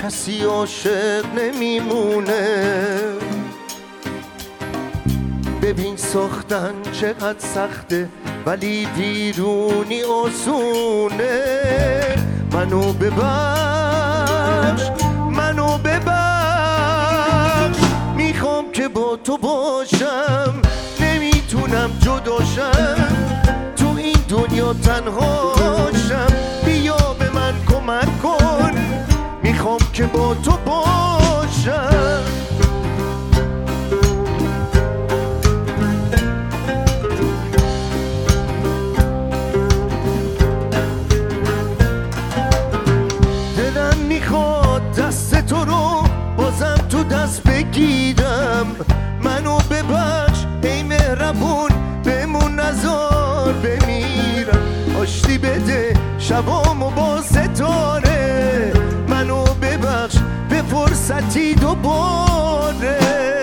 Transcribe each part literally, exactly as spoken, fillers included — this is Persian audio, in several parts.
کسی عاشق نمیمونه. ببین ساختن چقدر سخته ولی ویرونی آسونه. منو ببخش منو ببخش، میخوام که با تو باشم، نمیتونم جداشم، تو این دنیا تنهاشم. بیا به من کمک کن، میخوام که با تو باشم. دلم میخواد دست تو رو بازم تو دست بگیرم. منو ببخش ای مهربون، بمون نزار بمیرم. آشتی بده شبامو با ستاره، منو ببخش به فرصتی دوباره.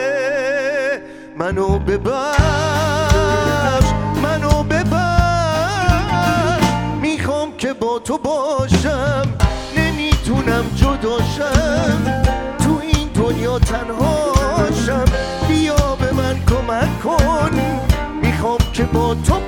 منو ببخش منو ببخش، میخوام که با تو باشم، نمیتونم جداشم، تو این دنیا تنهاشم. بیا به من کمک کن، میخوام که با تو